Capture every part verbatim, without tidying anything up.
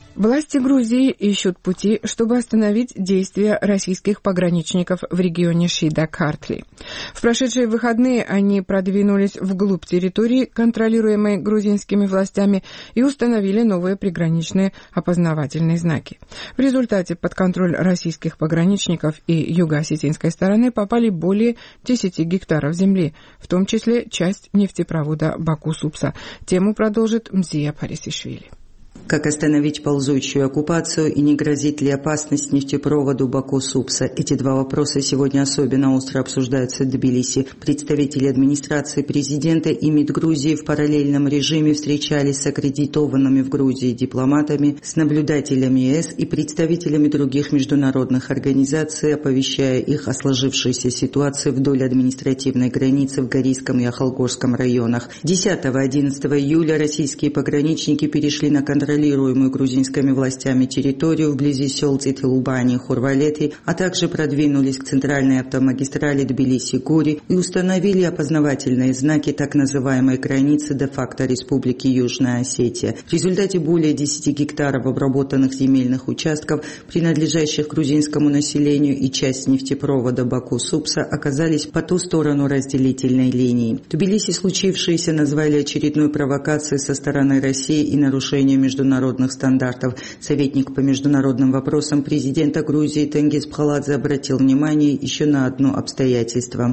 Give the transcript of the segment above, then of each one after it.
Власти Грузии ищут пути, чтобы остановить действия российских пограничников в регионе Шида-Картли. В прошедшие выходные они продвинулись вглубь территории, контролируемой грузинскими властями, и установили новые приграничные опознавательные знаки. В результате под контроль российских пограничников и юго-осетинской стороны попали более десяти гектаров земли, в том числе часть нефтепровода Баку-Супса. Тему продолжит Мзия Парисишвили. Как остановить ползущую оккупацию и не грозит ли опасность нефтепроводу Баку-Супса? Эти два вопроса сегодня особенно остро обсуждаются в Тбилиси. Представители администрации президента и МИД Грузии в параллельном режиме встречались с аккредитованными в Грузии дипломатами, с наблюдателями ЕС и представителями других международных организаций, оповещая их о сложившейся ситуации вдоль административной границы в Горийском и Ахалгорском районах. десятого-одиннадцатого июля российские пограничники перешли на контроль контролируемую грузинскими властями территорию вблизи сел Цитилубани и Хурвалети, а также продвинулись к центральной автомагистрали Тбилиси-Гури и установили опознавательные знаки так называемой границы де-факто Республики Южная Осетия. В результате более десяти гектаров обработанных земельных участков, принадлежащих грузинскому населению, и часть нефтепровода Баку-Супса оказались по ту сторону разделительной линии. В Тбилиси случившееся назвали очередной провокацией со стороны России и нарушением международных стандартов. Советник по международным вопросам президента Грузии Тенгиз Пхаладзе обратил внимание еще на одно обстоятельство.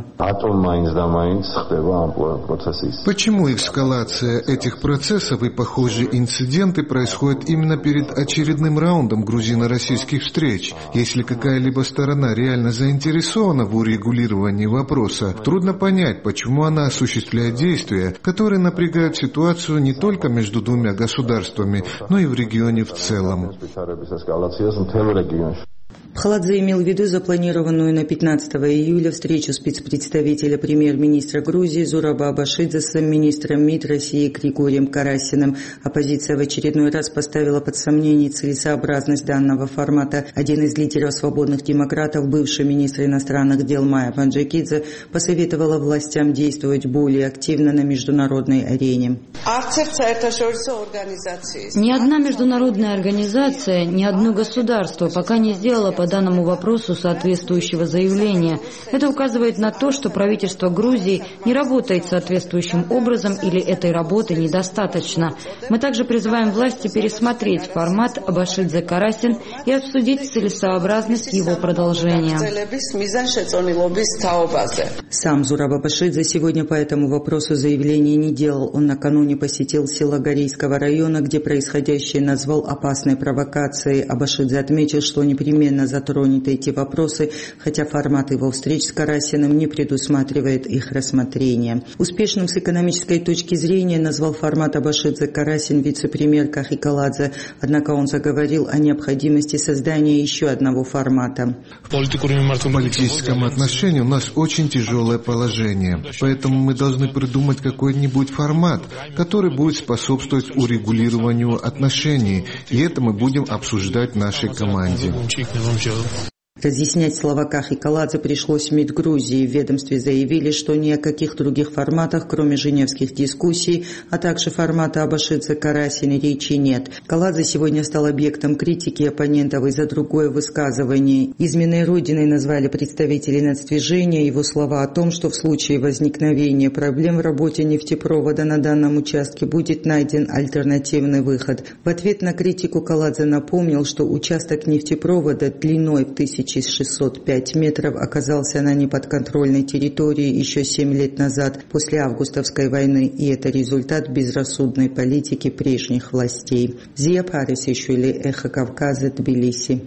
Почему эскалация этих процессов и похожие инциденты происходят именно перед очередным раундом грузино-российских встреч? Если какая-либо сторона реально заинтересована в урегулировании вопроса, трудно понять, почему она осуществляет действия, которые напрягают ситуацию не только между двумя государствами, но и в регионе в целом. Пхаладзе имел в виду запланированную на пятнадцатого июля встречу спецпредставителя премьер-министра Грузии Зураба Абашидзе с министром МИД России Григорием Карасиным. Оппозиция в очередной раз поставила под сомнение целесообразность данного формата. Один из лидеров свободных демократов, бывший министр иностранных дел Майя Манджакидзе, посоветовала властям действовать более активно на международной арене. Ни одна международная организация, ни одно государство пока не сделало по данному вопросу соответствующего заявления. Это указывает на то, что правительство Грузии не работает соответствующим образом или этой работы недостаточно. Мы также призываем власти пересмотреть формат Абашидзе-Карасин и обсудить целесообразность его продолжения. Сам Зураб Абашидзе сегодня по этому вопросу заявления не делал. Он накануне посетил село Горийского района, где происходящее назвал опасной провокацией. Абашидзе отметил, что непременно затронет эти вопросы, хотя формат его встреч с Карасиным не предусматривает их рассмотрения. Успешным с экономической точки зрения назвал формат Абашидзе-Карасин вице-премьер Кахикаладзе, однако он заговорил о необходимости создания еще одного формата. В политическом отношении у нас очень тяжелое положение, поэтому мы должны придумать какой-нибудь формат, который будет способствовать урегулированию отношений, и это мы будем обсуждать в нашей команде. Разъяснять слова Кахикаладзе пришлось в МИД Грузии. В ведомстве заявили, что ни о каких других форматах, кроме женевских дискуссий, а также формата Абашидзе-Карасин, речи нет. Каладзе сегодня стал объектом критики оппонентов из-за другое высказывание. Изменой Родиной назвали представителей нацдвижения его слова о том, что в случае возникновения проблем в работе нефтепровода на данном участке будет найден альтернативный выход. В ответ на критику Каладзе напомнил, что участок нефтепровода длиной в тысячу шестьсот пять метров оказался на неподконтрольной территории еще семь лет назад, после августовской войны, и это результат безрассудной политики прежних властей. Зия Парисишвили, Эхо Кавказа, Тбилиси.